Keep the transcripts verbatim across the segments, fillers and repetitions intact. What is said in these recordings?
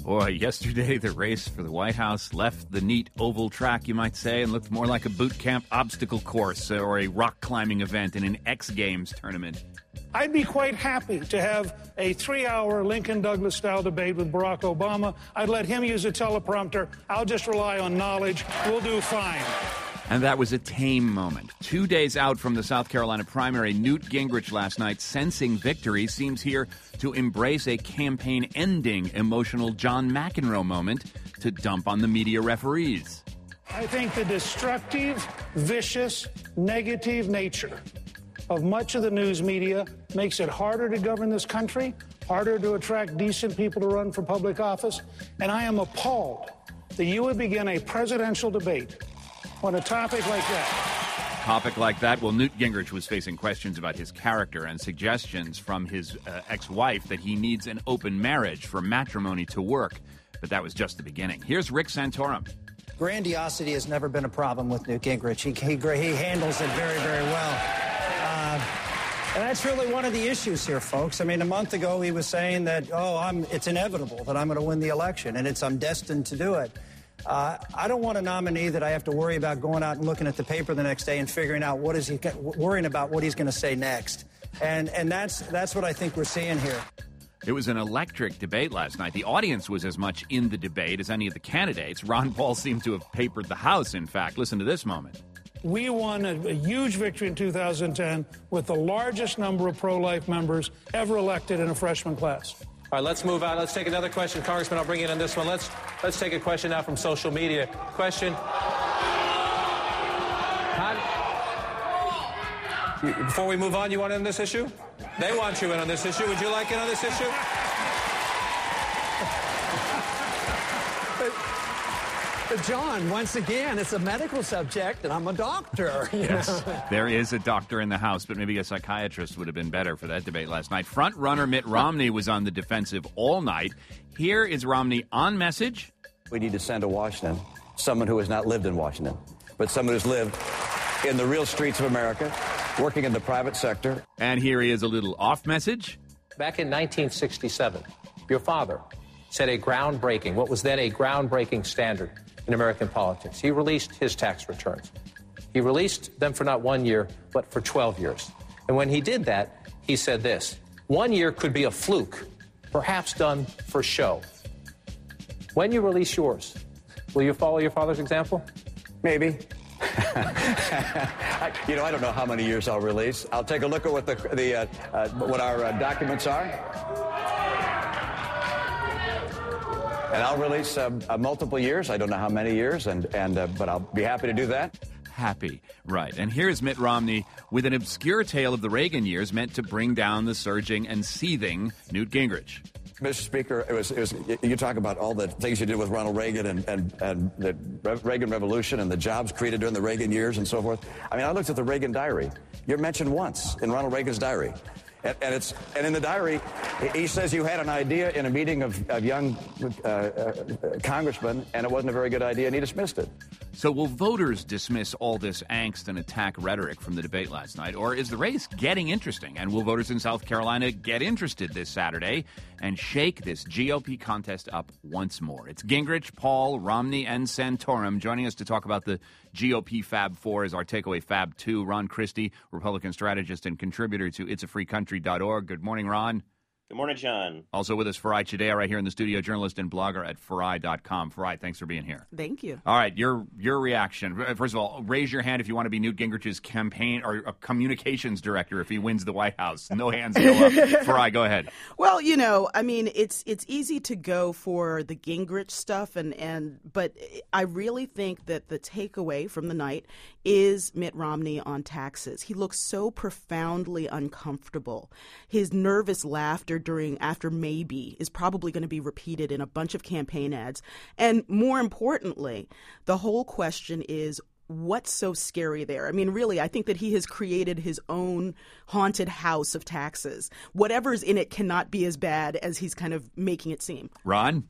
Boy, yesterday the race for the White House left the neat oval track, you might say, and looked more like a boot camp obstacle course or a rock climbing event in an X Games tournament. I'd be quite happy to have a three-hour Lincoln Douglas-style debate with Barack Obama. I'd let him use a teleprompter. I'll just rely on knowledge. We'll do fine. And that was a tame moment. Two days out from the South Carolina primary, Newt Gingrich last night, sensing victory, seems here to embrace a campaign-ending emotional John McEnroe moment to dump on the media referees. I think the destructive, vicious, negative nature of much of the news media makes it harder to govern this country, harder to attract decent people to run for public office, and I am appalled that you would begin a presidential debate on a topic like that. Topic like that? Well, Newt Gingrich was facing questions about his character and suggestions from his uh, ex-wife that he needs an open marriage for matrimony to work. But that was just the beginning. Here's Rick Santorum. Grandiosity has never been a problem with Newt Gingrich. He, he, he handles it very, very well. Uh, and that's really one of the issues here, folks. I mean, a month ago he was saying that, oh, I'm, it's inevitable that I'm going to win the election, and it's I'm destined to do it. Uh, I don't want a nominee that I have to worry about going out and looking at the paper the next day and figuring out what is he worrying about what he's going to say next. And and that's that's what I think we're seeing here. It was an electric debate last night. The audience was as much in the debate as any of the candidates. Ron Paul seemed to have papered the House, in fact. Listen to this moment. We won a, a huge victory in two thousand ten with the largest number of pro-life members ever elected in a freshman class. All right, let's move on. Let's take another question. Congressman, I'll bring you in on this one. Let's let's take a question now from social media. Question. How, you, before we move on, you want in on this issue? They want you in on this issue. Would you like in on this issue? But John, once again, it's a medical subject, and I'm a doctor. Yes, there is a doctor in the House, but maybe a psychiatrist would have been better for that debate last night. Front runner Mitt Romney was on the defensive all night. Here is Romney on message. We need to send to Washington someone who has not lived in Washington, but someone who's lived in the real streets of America, working in the private sector. And here he is a little off message. Back in nineteen sixty-seven, your father set a groundbreaking, what was then a groundbreaking standard in American politics. He released his tax returns. He released them for not one year, but for twelve years. And when he did that, he said this: one year could be a fluke, perhaps done for show. When you release yours, will you follow your father's example? Maybe. I, you know, I don't know how many years I'll release. I'll take a look at what the, the uh, uh, what our uh, documents are. And I'll release uh, uh, multiple years. I don't know how many years, and, and uh, but I'll be happy to do that. Happy, right. And here's Mitt Romney with an obscure tale of the Reagan years meant to bring down the surging and seething Newt Gingrich. Mister Speaker, it was, it was, you talk about all the things you did with Ronald Reagan and, and, and the Reagan Revolution and the jobs created during the Reagan years and so forth. I mean, I looked at the Reagan diary. You're mentioned once in Ronald Reagan's diary. And, and it's and in the diary, he says you had an idea in a meeting of, of young uh, uh, congressmen, and it wasn't a very good idea, and he dismissed it. So will voters dismiss all this angst and attack rhetoric from the debate last night, or is the race getting interesting? And will voters in South Carolina get interested this Saturday and shake this G O P contest up once more? It's Gingrich, Paul, Romney, and Santorum. Joining us to talk about the G O P Fab Four is our takeaway Fab Two, Ron Christie, Republican strategist and contributor to its a free country dot org. Good morning, Ron. Good morning, John. Also with us, Farai Chideya, right here in the studio, journalist and blogger at Farai dot com. Farai, thanks for being here. Thank you. All right, your your reaction. First of all, raise your hand if you want to be Newt Gingrich's campaign or uh, communications director if he wins the White House. No hands go up. Farai, go ahead. Well, you know, I mean, it's it's easy to go for the Gingrich stuff, and, and but I really think that the takeaway from the night is Mitt Romney on taxes. He looks so profoundly uncomfortable. His nervous laughter during after maybe is probably going to be repeated in a bunch of campaign ads. And more importantly, the whole question is, what's so scary there? I mean, really, I think that he has created his own haunted house of taxes. Whatever's in it cannot be as bad as he's kind of making it seem. Ron?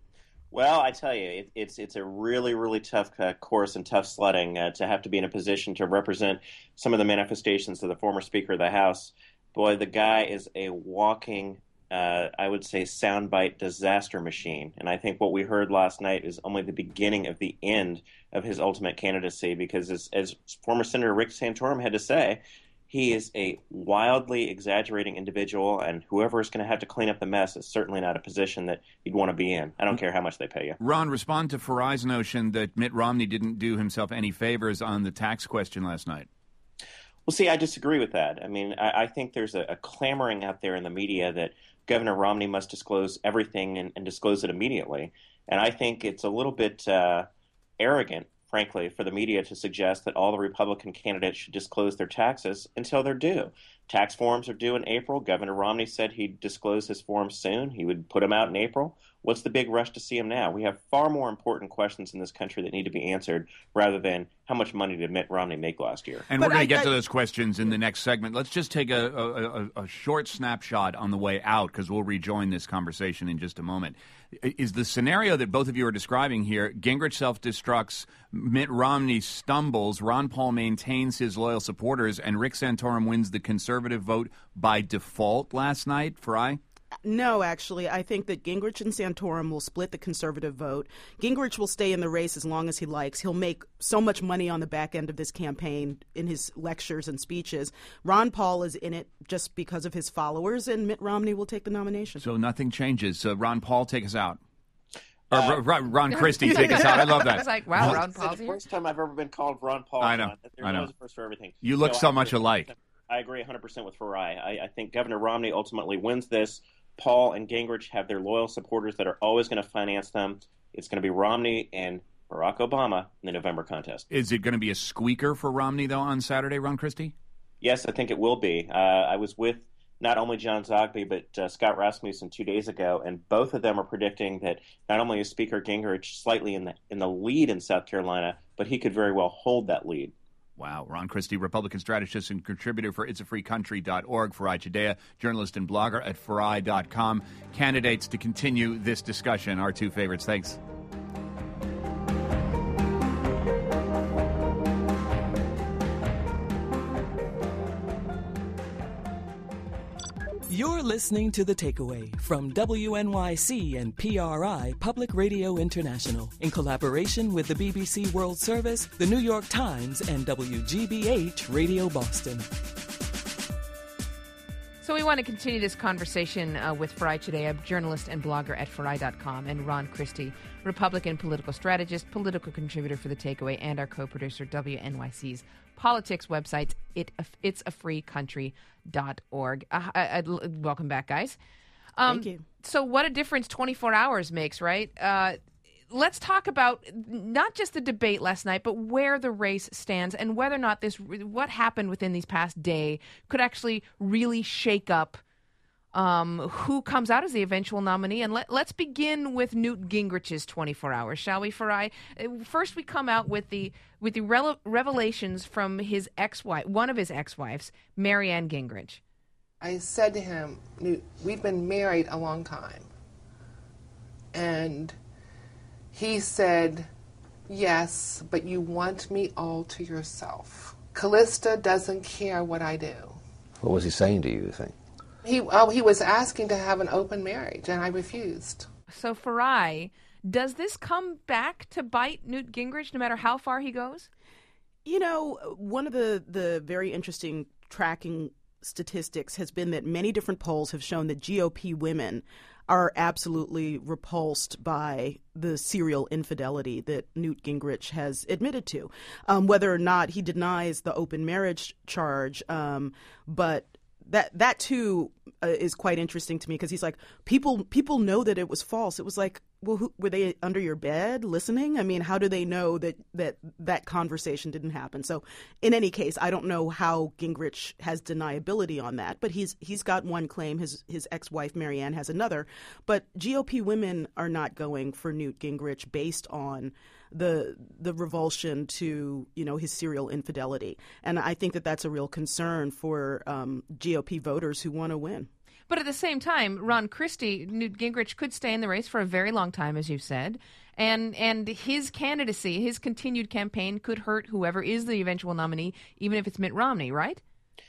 Well, I tell you, it, it's it's a really, really tough uh, course and tough sledding uh, to have to be in a position to represent some of the manifestations of the former Speaker of the House. Boy, the guy is a walking uh, I would say, soundbite disaster machine. And I think what we heard last night is only the beginning of the end of his ultimate candidacy, because as, as former Senator Rick Santorum had to say, he is a wildly exaggerating individual, and whoever is going to have to clean up the mess is certainly not a position that you'd want to be in. I don't care how much they pay you. Ron, respond to Farai's notion that Mitt Romney didn't do himself any favors on the tax question last night. Well, see, I disagree with that. I mean, I, I think there's a, a clamoring out there in the media that Governor Romney must disclose everything and, and disclose it immediately. And I think it's a little bit uh, arrogant, frankly, for the media to suggest that all the Republican candidates should disclose their taxes until they're due. Tax forms are due in April. Governor Romney said he'd disclose his forms soon. He would put them out in April. What's the big rush to see him now? We have far more important questions in this country that need to be answered rather than how much money did Mitt Romney make last year. And but we're going I, to get I, to those questions in the next segment. Let's just take a, a, a, a short snapshot on the way out, because we'll rejoin this conversation in just a moment. Is the scenario that both of you are describing here, Gingrich self-destructs, Mitt Romney stumbles, Ron Paul maintains his loyal supporters, and Rick Santorum wins the conservative vote by default last night? Farai? No, actually. I think that Gingrich and Santorum will split the conservative vote. Gingrich will stay in the race as long as he likes. He'll make so much money on the back end of this campaign in his lectures and speeches. Ron Paul is in it just because of his followers, and Mitt Romney will take the nomination. So nothing changes. So Ron Paul, take us out. Uh, or Ron, Ron Christie, take us out. I love that. I was like, wow, Ron Paul's It's the here. first time I've ever been called Ron Paul. I know. There's I know. always a first for everything. You look No, so I much agree. alike. I agree one hundred percent with Farai. I, I think Governor Romney ultimately wins this. Paul and Gingrich have their loyal supporters that are always going to finance them. It's going to be Romney and Barack Obama in the November contest. Is it going to be a squeaker for Romney, though, on Saturday, Ron Christie? Yes, I think it will be. Uh, I was with not only John Zogby, but uh, Scott Rasmussen two days ago, and both of them are predicting that not only is Speaker Gingrich slightly in the in the lead in South Carolina, but he could very well hold that lead. Wow. Ron Christie, Republican strategist and contributor for its a free country dot org. Farai Chideya, journalist and blogger at farai dot com. Candidates to continue this discussion, our two favorites. Thanks. You're listening to The Takeaway from W N Y C and P R I Public Radio International in collaboration with the B B C World Service, the New York Times, and W G B H Radio Boston. So we want to continue this conversation uh, with Farai Chideya, journalist and blogger at farai dot com, and Ron Christie, Republican political strategist, political contributor for The Takeaway, and our co-producer, W N Y C's politics website, it, it's a free country dot org. Uh, I, I'd, welcome back, guys. Um, Thank you. So what a difference twenty-four hours makes, right? Uh, let's talk about not just the debate last night, but where the race stands and whether or not this, what happened within these past day could actually really shake up um, who comes out as the eventual nominee. And let, let's begin with Newt Gingrich's twenty-four hours, shall we, Farai? First, we come out with the with the rele- revelations from his ex-wife, one of his ex-wives, Marianne Gingrich. I said to him, Newt, we've been married a long time. And he said, yes, but you want me all to yourself. Callista doesn't care what I do. What was he saying to you, you think? He, oh, he was asking to have an open marriage, and I refused. So, Farai, does this come back to bite Newt Gingrich no matter how far he goes? You know, one of the, the very interesting tracking statistics has been that many different polls have shown that G O P women are absolutely repulsed by the serial infidelity that Newt Gingrich has admitted to. Um, whether or not he denies the open marriage charge, um, but that that too uh, is quite interesting to me, because he's like, people people know that it was false. It was like, well, who, were they under your bed listening? I mean, how do they know that, that that conversation didn't happen? So in any case, I don't know how Gingrich has deniability on that, but he's he's got one claim. His his ex-wife, Marianne, has another. But G O P women are not going for Newt Gingrich based on the the revulsion to, you know, his serial infidelity. And I think that that's a real concern for um, G O P voters who want to win. But at the same time, Ron Christie, Newt Gingrich could stay in the race for a very long time, as you said, and and his candidacy, his continued campaign could hurt whoever is the eventual nominee, even if it's Mitt Romney, right?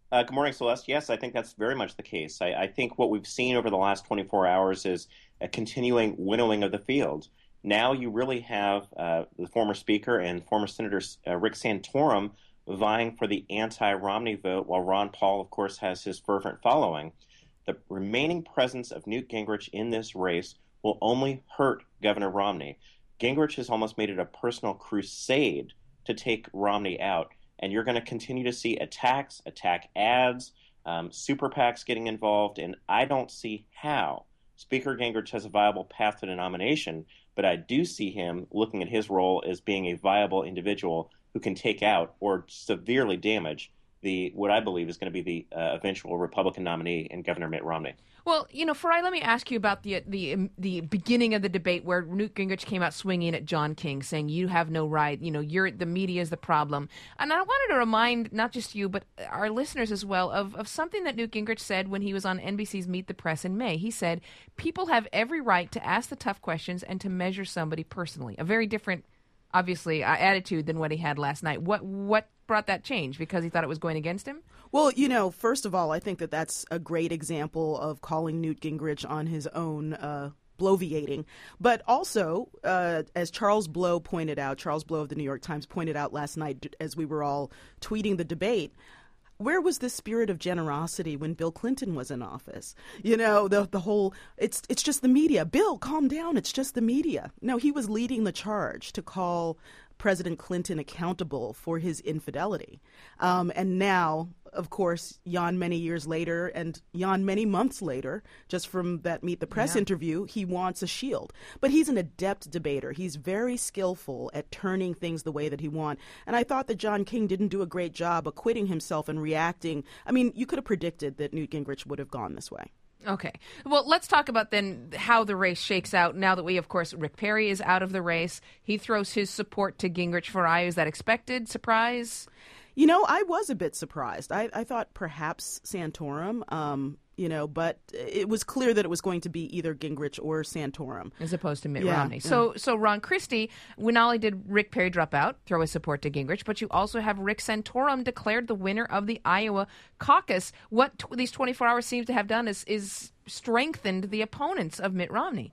Uh, good morning, Celeste. Yes, I think that's very much the case. I, I think what we've seen over the last twenty-four hours is a continuing winnowing of the field. Now you really have uh, the former Speaker and former Senator uh, Rick Santorum vying for the anti-Romney vote, while Ron Paul, of course, has his fervent following. The remaining presence of Newt Gingrich in this race will only hurt Governor Romney. Gingrich has almost made it a personal crusade to take Romney out. And you're going to continue to see attacks, attack ads, um, super PACs getting involved, and I don't see how Speaker Gingrich has a viable path to the nomination, but I do see him looking at his role as being a viable individual who can take out or severely damage the what I believe is going to be the uh, eventual Republican nominee in Governor Mitt Romney. Well, you know, Farai, let me ask you about the the the beginning of the debate where Newt Gingrich came out swinging at John King, saying you have no right, you know, you're the media is the problem. And I wanted to remind not just you but our listeners as well of, of something that Newt Gingrich said when he was on N B C's Meet the Press in May. He said, people have every right to ask the tough questions and to measure somebody personally. A very different, obviously, uh, attitude than what he had last night. What what brought that change? Because he thought it was going against him? Well, you know, first of all, I think that that's a great example of calling Newt Gingrich on his own uh, bloviating. But also, uh, as Charles Blow pointed out, Charles Blow of the New York Times pointed out last night as we were all tweeting the debate, where was the spirit of generosity when Bill Clinton was in office? You know, the the whole, it's it's just the media. Bill, calm down. It's just the media. No, he was leading the charge to call President Clinton accountable for his infidelity. Um, and now, of course, yon many years later and yon many months later, just from that Meet the Press Yeah. interview, he wants a shield. But he's an adept debater. He's very skillful at turning things the way that he wants. And I thought that John King didn't do a great job acquitting himself and reacting. I mean, you could have predicted that Newt Gingrich would have gone this way. Okay. Well, let's talk about then how the race shakes out now that we, of course, Rick Perry is out of the race. He throws his support to Gingrich. Farai, is that expected? Surprise? You know, I was a bit surprised. I, I thought perhaps Santorum, um, you know, but it was clear that it was going to be either Gingrich or Santorum. As opposed to Mitt Yeah, Romney. yeah. So, so Ron Christie, we not only did Rick Perry drop out, throw his support to Gingrich, but you also have Rick Santorum declared the winner of the Iowa caucus. What t- these twenty-four hours seems to have done is, is strengthened the opponents of Mitt Romney.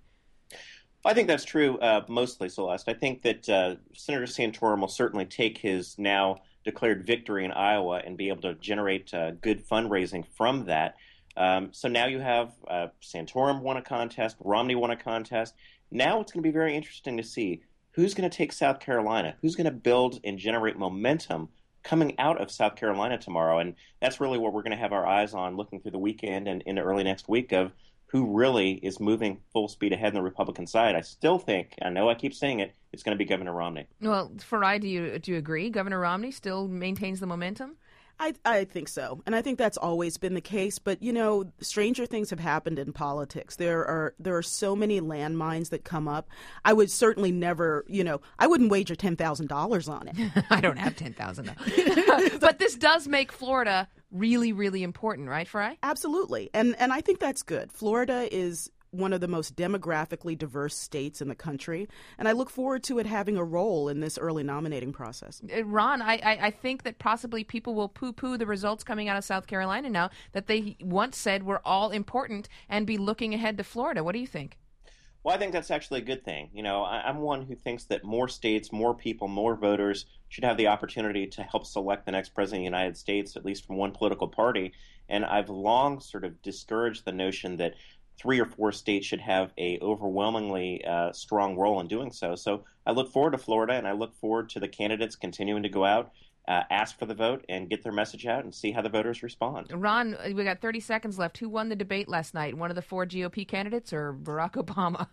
I think that's true uh, mostly, Celeste. I think that uh, Senator Santorum will certainly take his now declared victory in Iowa and be able to generate uh, good fundraising from that. Um, so now you have uh, Santorum won a contest, Romney won a contest. Now it's going to be very interesting to see who's going to take South Carolina, who's going to build and generate momentum coming out of South Carolina tomorrow. And that's really what we're going to have our eyes on looking through the weekend and into early next week of who really is moving full speed ahead on the Republican side. I still think, I know I keep saying it, it's going to be Governor Romney. Well, Farai, do you do you agree? Governor Romney still maintains the momentum? I, I think so. And I think that's always been the case. But, you know, stranger things have happened in politics. There are there are so many landmines that come up. I would certainly never, you know, I wouldn't wager ten thousand dollars on it. I don't have ten thousand dollars. But this does make Florida really, really important, right, Farai? Absolutely. And and I think that's good. Florida is one of the most demographically diverse states in the country, and I look forward to it having a role in this early nominating process. Uh, Ron, I, I, I think that possibly people will poo-poo the results coming out of South Carolina now that they once said were all important and be looking ahead to Florida. What do you think? Well, I think that's actually a good thing. You know, I, I'm one who thinks that more states, more people, more voters should have the opportunity to help select the next president of the United States, at least from one political party. And I've long sort of discouraged the notion that three or four states should have a overwhelmingly uh, strong role in doing so. So I look forward to Florida, and I look forward to the candidates continuing to go out, uh, ask for the vote, and get their message out and see how the voters respond. Ron, we got thirty seconds left. Who won the debate last night? One of the four G O P candidates or Barack Obama?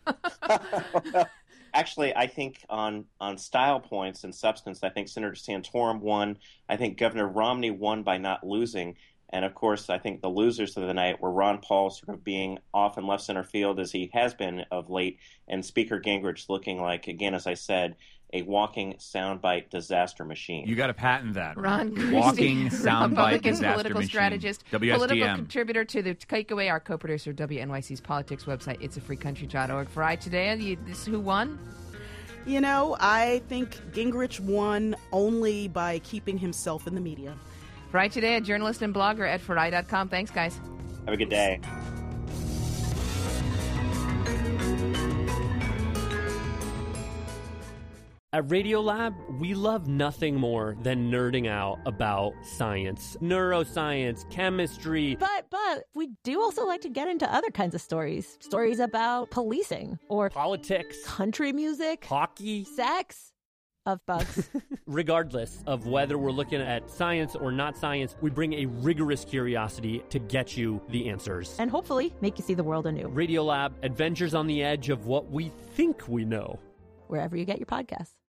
Actually, I think on, on style points and substance, I think Senator Santorum won. I think Governor Romney won by not losing. And, of course, I think the losers of the night were Ron Paul sort of being off in left center field as he has been of late, and Speaker Gingrich looking like, again, as I said, a walking soundbite disaster machine. You got to patent that. Ron Christie, walking soundbite Republican disaster political machine. strategist, W S D M. political contributor to the Takeaway, our co-producer, W N Y C's politics website, its a free country dot org. Farai, today, you, this who won? You know, I think Gingrich won only by keeping himself in the media. Farai Chideya, a journalist and blogger at farai dot com. Thanks, guys. Have a good day. At Radiolab, we love nothing more than nerding out about science, neuroscience, chemistry. But, but, we do also like to get into other kinds of stories. Stories about policing or politics, country music, hockey, sex, of bugs. Regardless of whether we're looking at science or not science, we bring a rigorous curiosity to get you the answers. And hopefully make you see the world anew. Radiolab, adventures on the edge of what we think we know. Wherever you get your podcasts.